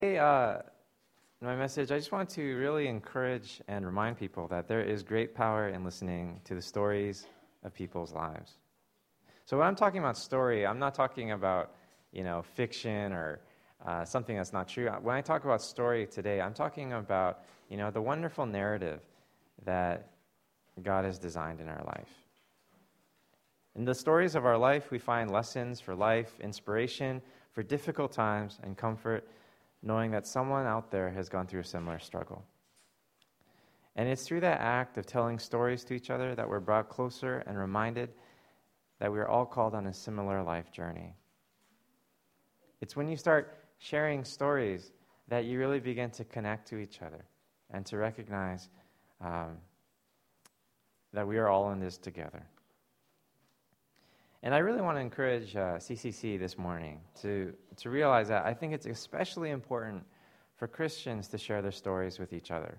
Hey, in my message, I just want to really encourage and remind people that there is great power in listening to the stories of people's lives. So when I'm talking about story, I'm not talking about, fiction or something that's not true. When I talk about story today, I'm talking about, the wonderful narrative that God has designed in our life. In the stories of our life, we find lessons for life, inspiration for difficult times, and comfort, knowing that someone out there has gone through a similar struggle. And it's through that act of telling stories to each other that we're brought closer and reminded that we're all called on a similar life journey. It's when you start sharing stories that you really begin to connect to each other and to recognize that we are all in this together. And I really want to encourage CCC this morning to realize that I think it's especially important for Christians to share their stories with each other.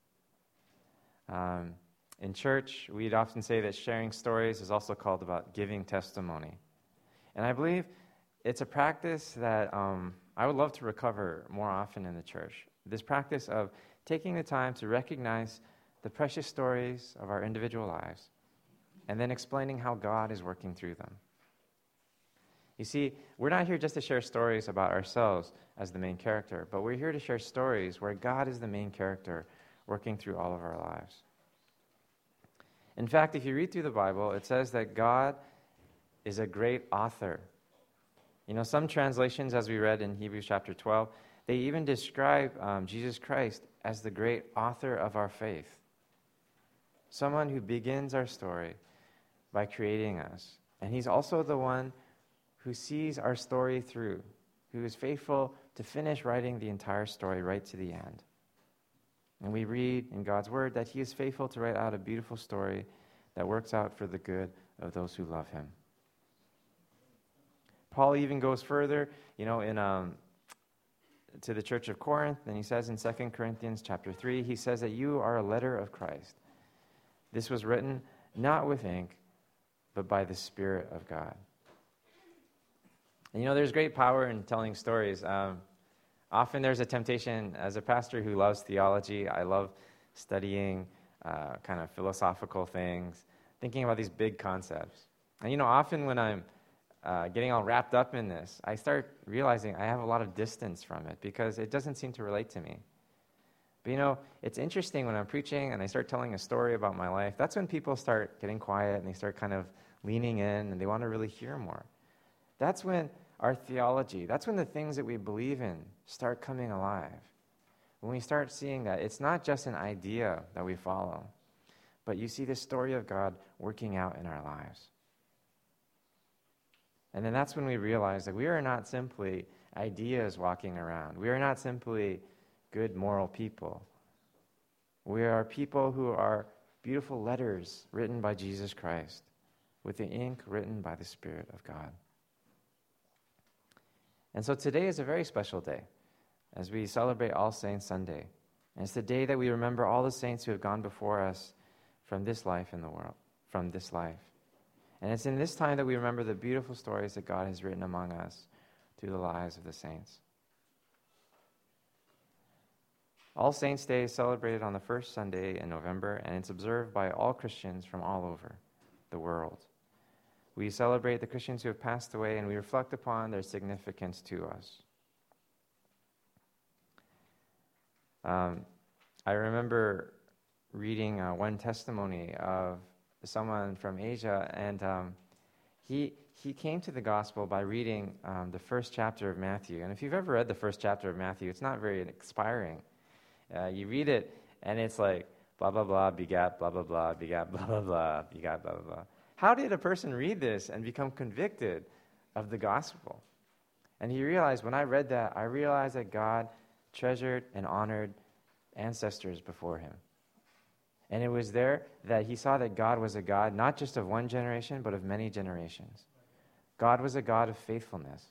In church, we'd often say that sharing stories is also called about giving testimony. And I believe it's a practice that I would love to recover more often in the church. This practice of taking the time to recognize the precious stories of our individual lives and then explaining how God is working through them. You see, we're not here just to share stories about ourselves as the main character, but we're here to share stories where God is the main character working through all of our lives. In fact, if you read through the Bible, it says that God is a great author. Some translations, as we read in Hebrews chapter 12, they even describe Jesus Christ as the great author of our faith. Someone who begins our story by creating us. And he's also the one who sees our story through, who is faithful to finish writing the entire story right to the end. And we read in God's word that he is faithful to write out a beautiful story that works out for the good of those who love him. Paul even goes further, to the church of Corinth, and he says in 2 Corinthians chapter 3, he says that you are a letter of Christ. This was written not with ink, but by the Spirit of God. And there's great power in telling stories. Often there's a temptation, as a pastor who loves theology, I love studying kind of philosophical things, thinking about these big concepts. And often when I'm getting all wrapped up in this, I start realizing I have a lot of distance from it because it doesn't seem to relate to me. But it's interesting when I'm preaching and I start telling a story about my life, that's when people start getting quiet and they start kind of leaning in and they want to really hear more. That's when our theology, that's when the things that we believe in start coming alive. When we start seeing that it's not just an idea that we follow, but you see the story of God working out in our lives. And then that's when we realize that we are not simply ideas walking around. We are not simply good moral people. We are people who are beautiful letters written by Jesus Christ with the ink written by the Spirit of God. And so today is a very special day as we celebrate All Saints Sunday. And it's the day that we remember all the saints who have gone before us from this life in the world, from this life. And it's in this time that we remember the beautiful stories that God has written among us through the lives of the saints. All Saints' Day is celebrated on the first Sunday in November, and it's observed by all Christians from all over the world. We celebrate the Christians who have passed away, and we reflect upon their significance to us. I remember reading one testimony of someone from Asia, and he came to the gospel by reading the first chapter of Matthew. And if you've ever read the first chapter of Matthew, it's not very inspiring. You read it, and it's like, blah, blah, blah, begat, blah, blah, blah, begat, blah, blah, blah, begat, blah, blah, blah. How did a person read this and become convicted of the gospel? And he realized, when I read that, I realized that God treasured and honored ancestors before him. And it was there that he saw that God was a God not just of one generation, but of many generations. God was a God of faithfulness.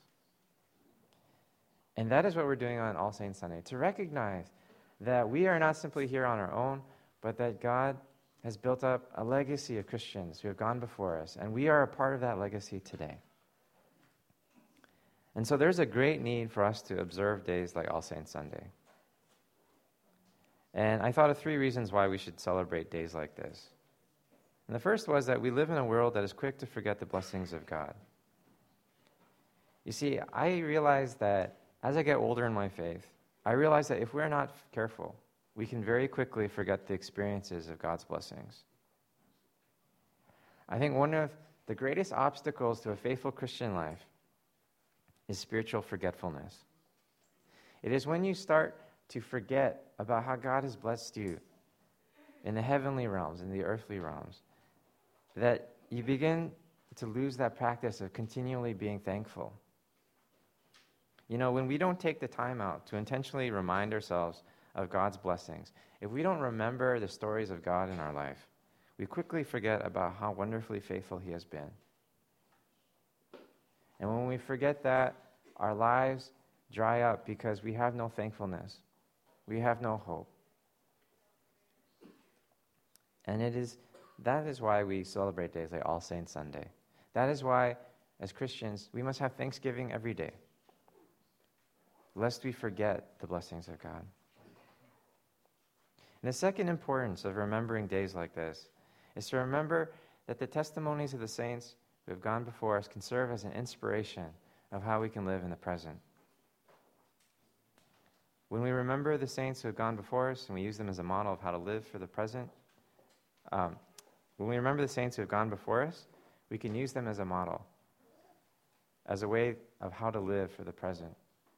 And that is what we're doing on All Saints Sunday, to recognize that we are not simply here on our own, but that God has built up a legacy of Christians who have gone before us, and we are a part of that legacy today. And so there's a great need for us to observe days like All Saints Sunday. And I thought of 3 reasons why we should celebrate days like this. And the first was that we live in a world that is quick to forget the blessings of God. You see, I realize that as I get older in my faith, I realize that if we're not careful, we can very quickly forget the experiences of God's blessings. I think one of the greatest obstacles to a faithful Christian life is spiritual forgetfulness. It is when you start to forget about how God has blessed you in the heavenly realms, in the earthly realms, that you begin to lose that practice of continually being thankful. You know, when we don't take the time out to intentionally remind ourselves of God's blessings, if we don't remember the stories of God in our life, we quickly forget about how wonderfully faithful He has been. And when we forget that, our lives dry up because we have no thankfulness. We have no hope. And that is why we celebrate days like All Saints Sunday. That is why, as Christians, we must have Thanksgiving every day, lest we forget the blessings of God. And the second importance of remembering days like this is to remember that the testimonies of the saints who have gone before us can serve as an inspiration of how we can live in the present. When we remember the saints who have gone before us and we use them as a model of how to live for the present, when we remember the saints who have gone before us, we can use them as a model, as a way of how to live for the present.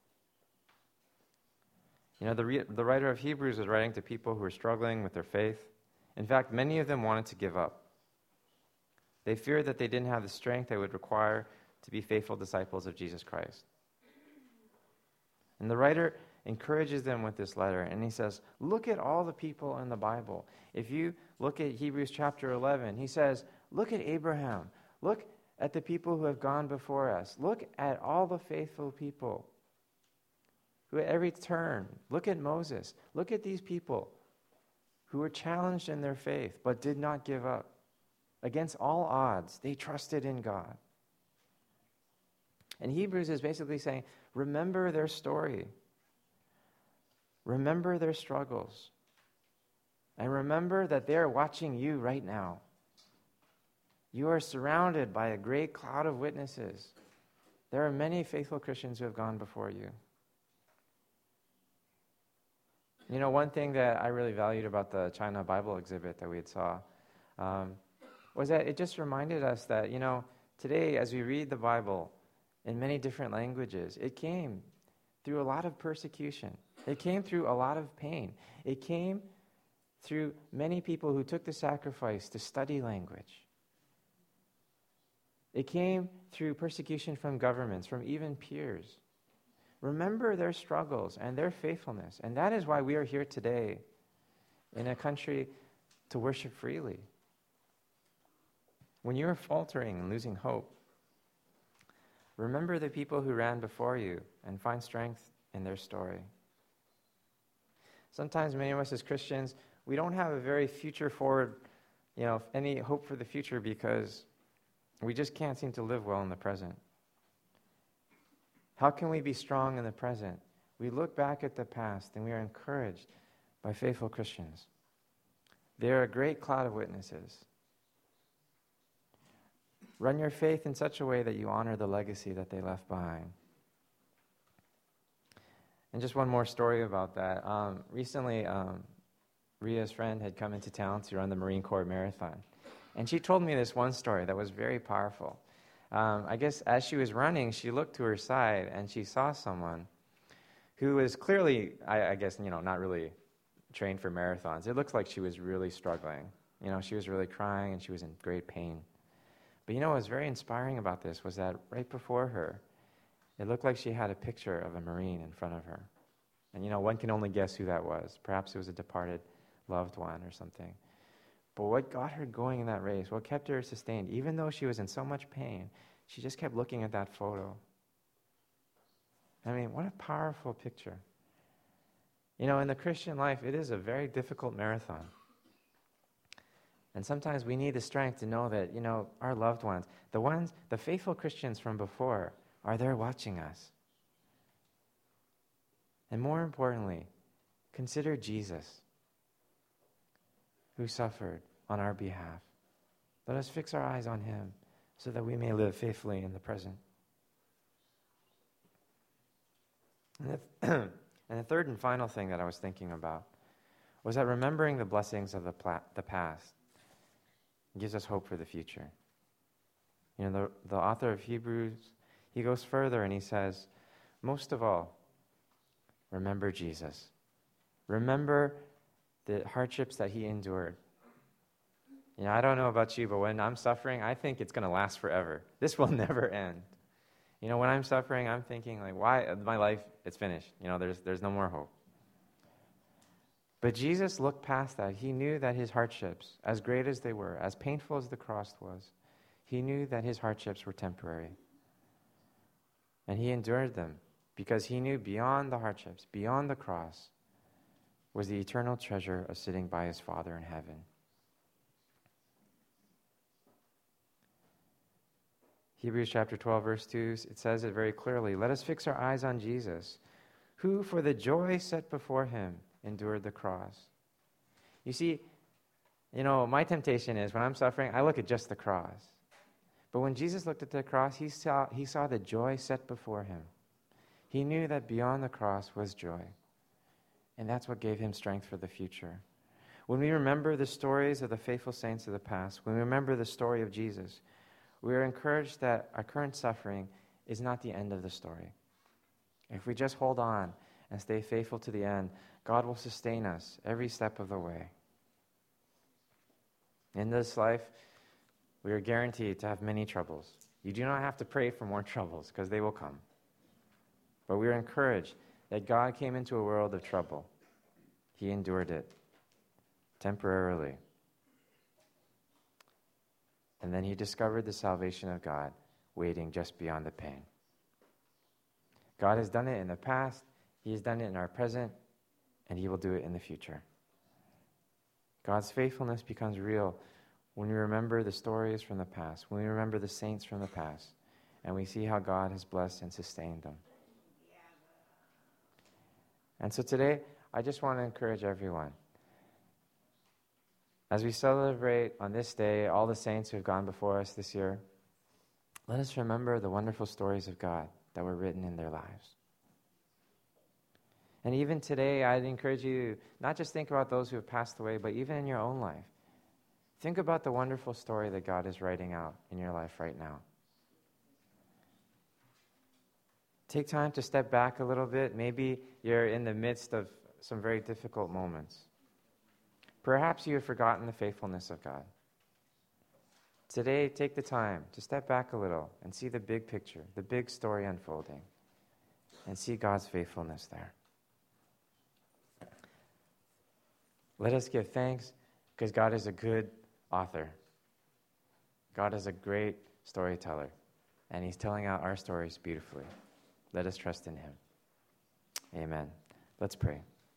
You know, the writer of Hebrews was writing to people who were struggling with their faith. In fact, many of them wanted to give up. They feared that they didn't have the strength they would require to be faithful disciples of Jesus Christ. And the writer encourages them with this letter, and he says, look at all the people in the Bible. If you look at Hebrews chapter 11, he says, look at Abraham. Look at the people who have gone before us. Look at all the faithful people who at every turn, look at Moses. Look at these people who were challenged in their faith but did not give up. Against all odds, they trusted in God. And Hebrews is basically saying, remember their story. Remember their struggles. And remember that they are watching you right now. You are surrounded by a great cloud of witnesses. There are many faithful Christians who have gone before you. You know, one thing that I really valued about the China Bible exhibit that we had saw was that it just reminded us that, you know, today as we read the Bible in many different languages, it came through a lot of persecution. It came through a lot of pain. It came through many people who took the sacrifice to study language. It came through persecution from governments, from even peers. Remember their struggles and their faithfulness. And that is why we are here today in a country to worship freely. When you are faltering and losing hope, remember the people who ran before you and find strength in their story. Sometimes many of us as Christians, we don't have a very future forward, any hope for the future because we just can't seem to live well in the present. How can we be strong in the present? We look back at the past and we are encouraged by faithful Christians. They are a great cloud of witnesses. Run your faith in such a way that you honor the legacy that they left behind. And just one more story about that. Recently, Ria's friend had come into town to run the Marine Corps Marathon. And she told me this one story that was very powerful. I guess as she was running, she looked to her side and she saw someone who was clearly, I guess, not really trained for marathons. It looked like she was really struggling. She was really crying and she was in great pain. But what was very inspiring about this was that right before her, it looked like she had a picture of a Marine in front of her. And one can only guess who that was. Perhaps it was a departed loved one or something. But what got her going in that race, what kept her sustained, even though she was in so much pain, she just kept looking at that photo. What a powerful picture. In the Christian life, it is a very difficult marathon. And sometimes we need the strength to know that, our loved ones, the faithful Christians from before, are there watching us. And more importantly, consider Jesus, who suffered on our behalf. Let us fix our eyes on him so that we may live faithfully in the present. And the third and final thing that I was thinking about was that remembering the blessings of the past gives us hope for the future. You know, the author of Hebrews, he goes further and he says, most of all, remember Jesus. Remember the hardships that he endured. You know, I don't know about you, but when I'm suffering, I think it's going to last forever. This will never end. You know, when I'm suffering, I'm thinking, like, why? My life, it's finished. You know, there's no more hope. But Jesus looked past that. He knew that his hardships, as great as they were, as painful as the cross was, he knew that his hardships were temporary. And he endured them because he knew beyond the hardships, beyond the cross, was the eternal treasure of sitting by his Father in heaven. Hebrews chapter 12, verse 2, it says it very clearly. Let us fix our eyes on Jesus, who for the joy set before him endured the cross. You see, you know, my temptation is when I'm suffering, I look at just the cross. But when Jesus looked at the cross, he saw the joy set before him. He knew that beyond the cross was joy. And that's what gave him strength for the future. When we remember the stories of the faithful saints of the past, when we remember the story of Jesus, we are encouraged that our current suffering is not the end of the story. If we just hold on and stay faithful to the end, God will sustain us every step of the way. In this life, we are guaranteed to have many troubles. You do not have to pray for more troubles because they will come. But we are encouraged that God came into a world of trouble. He endured it temporarily. And then he discovered the salvation of God waiting just beyond the pain. God has done it in the past, he has done it in our present, and he will do it in the future. God's faithfulness becomes real when we remember the stories from the past, when we remember the saints from the past, and we see how God has blessed and sustained them. And so today, I just want to encourage everyone. As we celebrate on this day all the saints who have gone before us this year, let us remember the wonderful stories of God that were written in their lives. And even today, I'd encourage you to not just think about those who have passed away, but even in your own life. Think about the wonderful story that God is writing out in your life right now. Take time to step back a little bit. Maybe you're in the midst of some very difficult moments. Perhaps you have forgotten the faithfulness of God. Today, take the time to step back a little and see the big picture, the big story unfolding, and see God's faithfulness there. Let us give thanks because God is a good author. God is a great storyteller, and he's telling out our stories beautifully. Let us trust in him. Amen. Let's pray.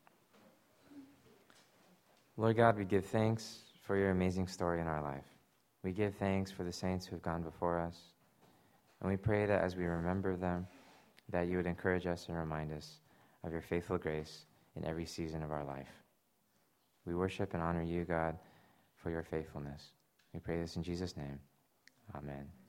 Lord God, we give thanks for your amazing story in our life. We give thanks for the saints who have gone before us. And we pray that as we remember them, that you would encourage us and remind us of your faithful grace in every season of our life. We worship and honor you, God, for your faithfulness. We pray this in Jesus' name. Amen.